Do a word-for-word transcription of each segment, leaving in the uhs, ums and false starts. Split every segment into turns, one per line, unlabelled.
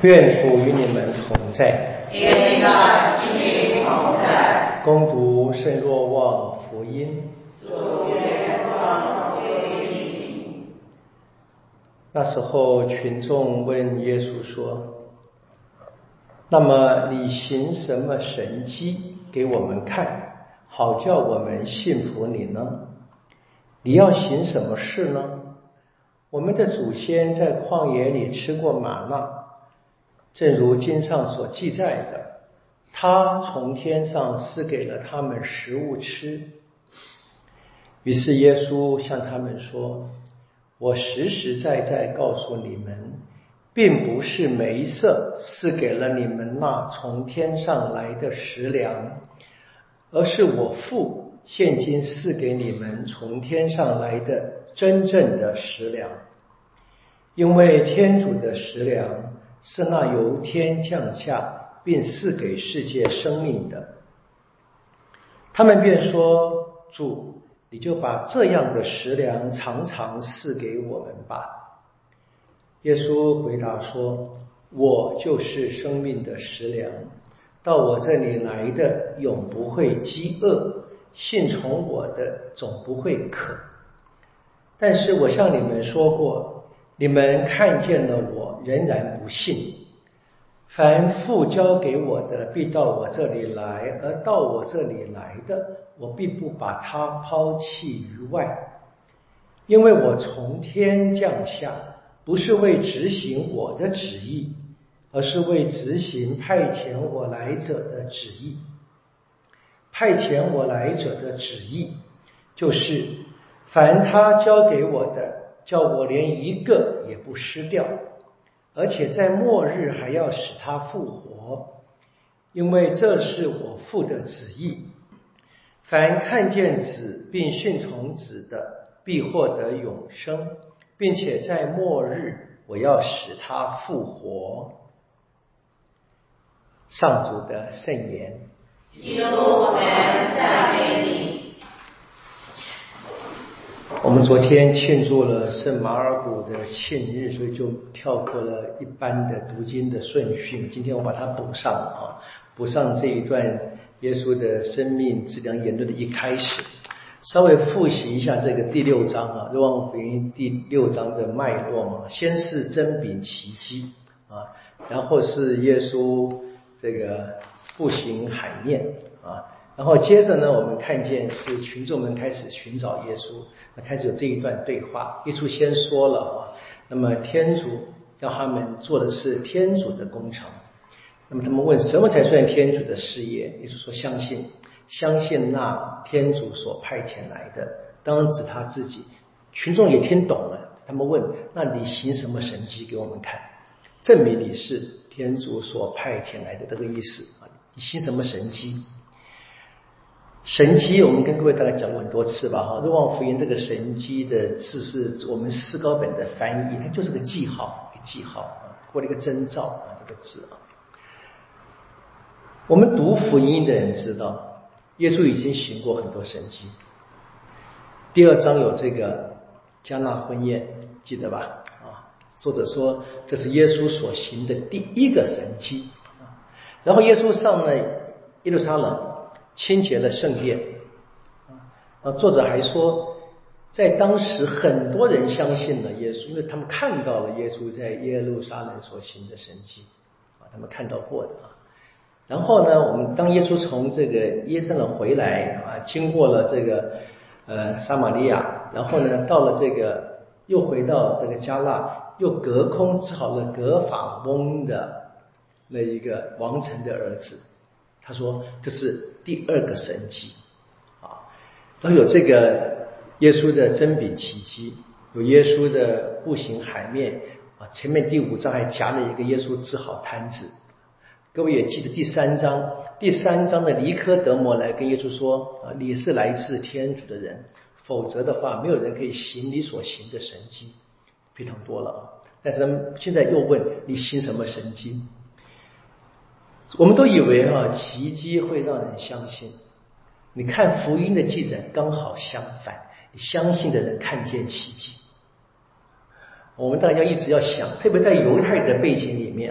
愿福与你们同在，
愿你的心灵同在。
恭读圣若望福音。
主愿光归于你。
那时候，群众问耶稣说：“那么你行什么神迹给我们看，好叫我们信服你呢？你要行什么事呢？我们的祖先在旷野里吃过玛纳，正如经上所记载的，他从天上赐给了他们食物吃。”于是耶稣向他们说：“我实实在在告诉你们，并不是梅瑟赐给了你们那从天上来的食粮，而是我父现今赐给你们从天上来的真正的食粮。因为天主的食粮是那由天降下并赐给世界生命的。”他们便说：“主，你就把这样的食粮常常赐给我们吧。”耶稣回答说：“我就是生命的食粮，到我这里来的永不会饥饿，信从我的总不会渴。但是我向你们说过，你们看见了我，仍然不信。凡父交给我的，必到我这里来，而到我这里来的，我必不把他抛弃于外。因为我从天降下，不是为执行我的旨意，而是为执行派遣我来者的旨意。派遣我来者的旨意，就是凡他交给我的，叫我连一个也不失掉，而且在末日还要使他复活，因为这是我父的旨意。凡看见子并顺从子的，必获得永生，并且在末日我要使他复活。”上主的圣言。
基督，我们赞美你。
我们昨天庆祝了圣马尔谷的庆日，所以就跳过了一般的读经的顺序。今天我把它补上啊，补上这一段耶稣的生命质量言论的一开始，稍微复习一下这个第六章啊，若望福音第六章的脉络嘛。先是真饼奇迹啊，然后是耶稣这个步行海面啊，然后接着呢，我们看见是群众们开始寻找耶稣，那开始有这一段对话。耶稣先说了啊，那么天主要他们做的是天主的工程。那么他们问什么才算天主的事业？耶稣说相信，相信那天主所派遣来的，当然指他自己。群众也听懂了，他们问：那你行什么神迹给我们看，证明你是天主所派遣来的，这个意思啊？你行什么神迹？神迹我们跟各位大概讲过很多次吧哈，若望福音这个神迹的字是我们思高本的翻译，它就是个记号，一个记号啊，或者一个征兆啊，这个字啊。我们读福音的人知道，耶稣已经行过很多神迹。第二章有这个迦纳婚宴，记得吧？啊，作者说这是耶稣所行的第一个神迹。然后耶稣上了耶路撒冷，清洁了圣殿。啊，作者还说，在当时很多人相信了耶稣，因为他们看到了耶稣在耶路撒冷所行的神迹，啊，他们看到过的啊。然后呢，我们当耶稣从这个耶路撒冷回来啊，经过了这个呃撒玛利亚，然后呢到了这个又回到这个迦纳，又隔空治好了葛法翁的那一个王城的儿子。他说这是第二个神迹啊。然后有这个耶稣的真饼奇迹，有耶稣的步行海面啊，前面第五章还夹了一个耶稣治好瘫子。各位也记得第三章，第三章的尼科德摩来跟耶稣说啊，你是来自天主的人，否则的话没有人可以行你所行的神迹。非常多了啊，但是他们现在又问你行什么神迹？我们都以为啊，奇迹会让人相信。你看福音的记载刚好相反，你相信的人看见奇迹。我们大家一直要想，特别在犹太的背景里面啊，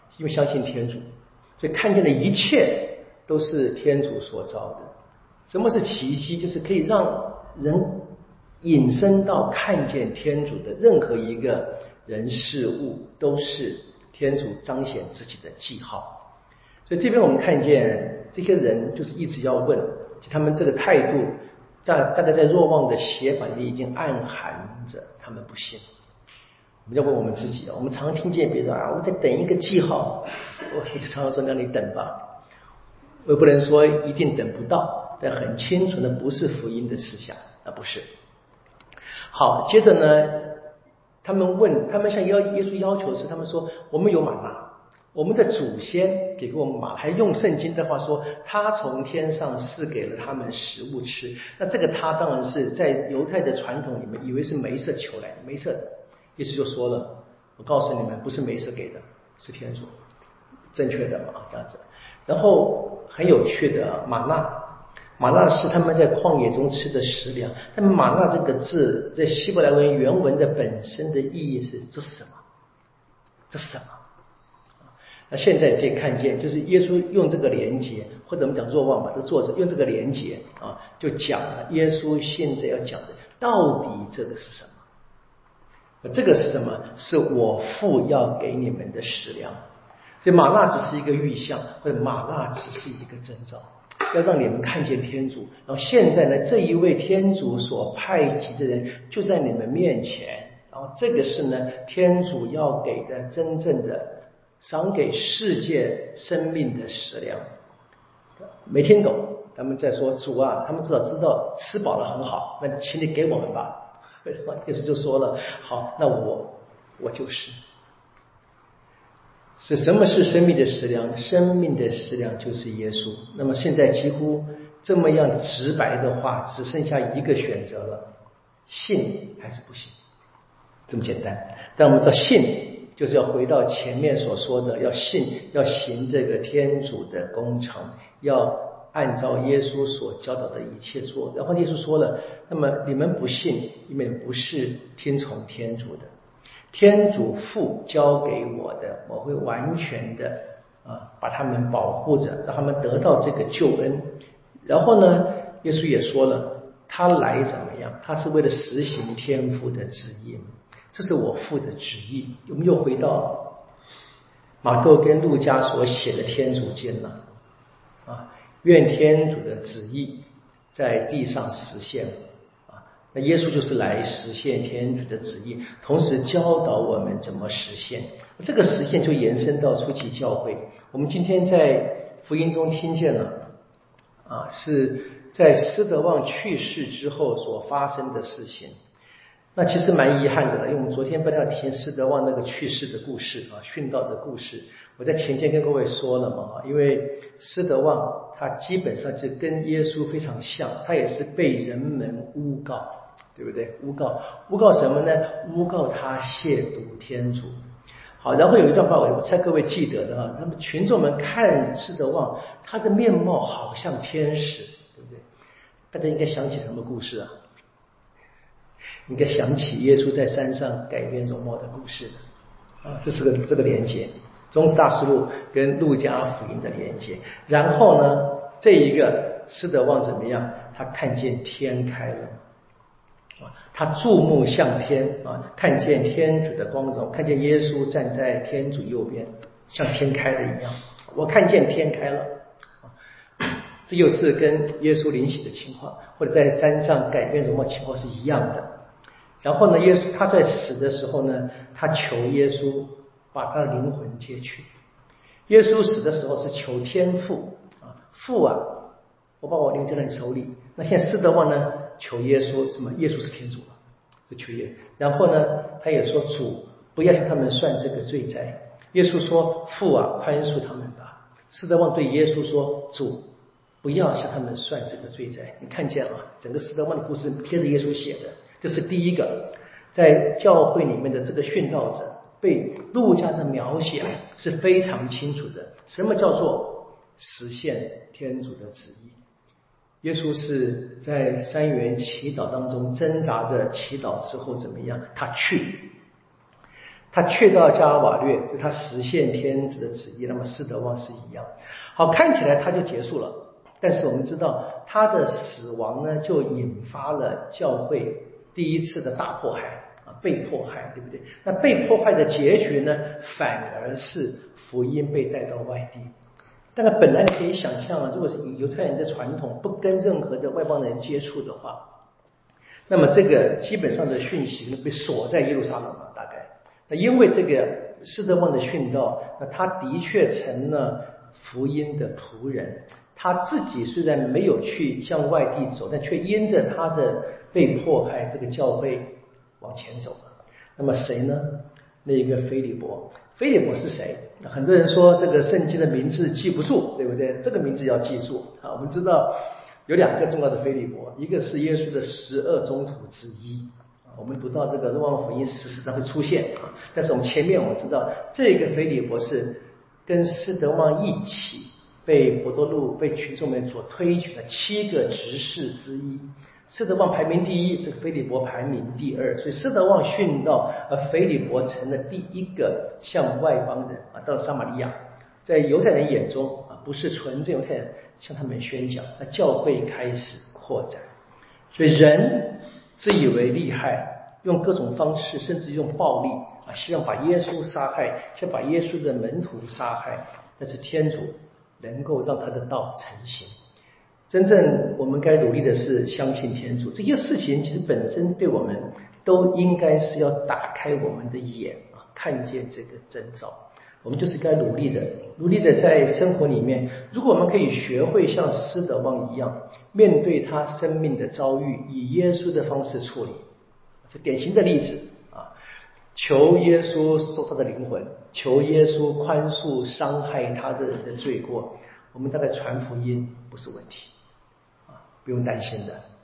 因为相信天主，所以看见的一切都是天主所造的。什么是奇迹？就是可以让人引申到看见天主的任何一个人事物都是天主彰显自己的记号。所以这边我们看见这些人就是一直要问，他们这个态度在大概在若望的写法里已经暗含着他们不信。我们要问我们自己，我们常听见别人啊，我在等一个记号，我就常常说让你等吧，我也不能说一定等不到，但很清楚的不是福音的思想，啊不是。好，接着呢，他们问，他们向耶稣要求是，他们说我们有玛纳，我们的祖先给过我们玛纳，还用圣经的话说，他从天上赐给了他们食物吃。那这个他当然是在犹太的传统里面以为是梅瑟求来的，梅瑟的。耶稣就说了，我告诉你们，不是梅瑟给的，是天主，正确的嘛，这样子。然后很有趣的玛纳，玛纳是他们在旷野中吃的食粮。但玛纳这个字在希伯来文原文的本身的意义是，这是什么？这是什么？那现在可以看见，就是耶稣用这个连结，或者我们讲若望吧，这作者用这个连结啊，就讲了耶稣现在要讲的，到底这个是什么？这个是什么？是我父要给你们的食粮。所以玛纳只是一个预象，或者玛纳只是一个征兆，要让你们看见天主。然后现在呢，这一位天主所派集的人就在你们面前，然后这个是呢，天主要给的真正的赏给世界生命的食粮。没听懂，他们在说主啊，他们至少知道吃饱了很好，那请你给我们吧。耶稣就说了，好，那我我就是是什么是生命的食粮？生命的食粮就是耶稣。那么现在几乎这么样直白的话，只剩下一个选择了，信还是不信，这么简单。但我们知道信就是要回到前面所说的，要信，要行这个天主的工程，要按照耶稣所教导的一切做。然后耶稣说了，那么你们不信，你们不是听从天主的。天主父交给我的，我会完全的啊把他们保护着，让他们得到这个救恩。然后呢，耶稣也说了，他来怎么样？他是为了实行天父的旨意，这是我父的旨意。我们又回到马窦跟路加所写的天主经了啊，愿天主的旨意在地上实现啊。那耶稣就是来实现天主的旨意，同时教导我们怎么实现。这个实现就延伸到初期教会。我们今天在福音中听见了啊，是在施德旺去世之后所发生的事情。那其实蛮遗憾的了，因为我们昨天本来要听施德旺那个去世的故事啊，殉道的故事。我在前天跟各位说了嘛，因为施德旺他基本上就跟耶稣非常像，他也是被人们诬告，对不对？诬告，诬告什么呢？诬告他亵渎天主。好，然后有一段话，我猜各位记得的啊，他们群众们看施德旺，他的面貌好像天使，对不对？大家应该想起什么故事啊？应该想起耶稣在山上改变容貌的故事啊，这是个这个连结，宗旨大事录跟路加福音的连结。然后呢，这一个施德旺怎么样？他看见天开了啊，他注目向天啊，看见天主的光荣，看见耶稣站在天主右边，像天开了一样。我看见天开了啊，这又是跟耶稣临洗的情况，或者在山上改变容貌情况是一样的。然后呢，耶稣他在死的时候呢，他求耶稣把他的灵魂接去。耶稣死的时候是求天父啊，父啊，我把我灵交在你手里。那现在施德旺呢，求耶稣什么？耶稣是天主了，就求耶。然后呢，他也说主不要向他们算这个罪债。耶稣说父啊，宽恕他们吧。施德旺对耶稣说主不要向他们算这个罪债。你看见啊，整个施德旺的故事贴着耶稣写的。这是第一个，在教会里面的这个殉道者被路加的描写是非常清楚的。什么叫做实现天主的旨意？耶稣是在三元祈祷当中挣扎着祈祷之后怎么样？他去， 他去到加尔瓦略，就他实现天主的旨意，那么斯德旺是一样。好，看起来他就结束了，但是我们知道他的死亡呢，就引发了教会第一次的大迫害啊，被迫害，对不对？那被迫害的结局呢，反而是福音被带到外地。但是本来你可以想象啊，如果是犹太人的传统不跟任何的外邦人接触的话，那么这个基本上的讯息被锁在耶路撒冷了，大概。那因为这个斯德旺的殉道，那他的确成了福音的仆人。他自己虽然没有去向外地走，但却因着他的被迫害，这个教会往前走了。那么谁呢？那个腓利伯。腓利伯是谁？很多人说这个圣经的名字记不住，对不对？这个名字要记住啊！我们知道有两个重要的腓利伯，一个是耶稣的十二宗徒之一。我们读到这个《若望福音》时时常会出现啊，但是我们前面我们知道这个腓利伯是跟斯德旺一起被伯多禄被群众们所推举的七个执事之一。斯德旺排名第一，这个腓利伯排名第二，所以斯德旺殉道，而腓利伯成了第一个向外邦人啊，到了撒玛利亚，在犹太人眼中啊，不是纯正犹太人向他们宣讲，那教会开始扩展。所以人自以为厉害，用各种方式，甚至用暴力啊，希望把耶稣杀害，却把耶稣的门徒杀害。但是天主能够让他的道成行。真正我们该努力的是相信天主，这些事情其实本身对我们都应该是要打开我们的眼啊，看见这个征兆。我们就是该努力的，努力的在生活里面，如果我们可以学会像斯德旺一样，面对他生命的遭遇，以耶稣的方式处理，是典型的例子啊。求耶稣收他的灵魂，求耶稣宽恕伤害他的人的罪过，我们大概传福音不是问题啊，不用担心的。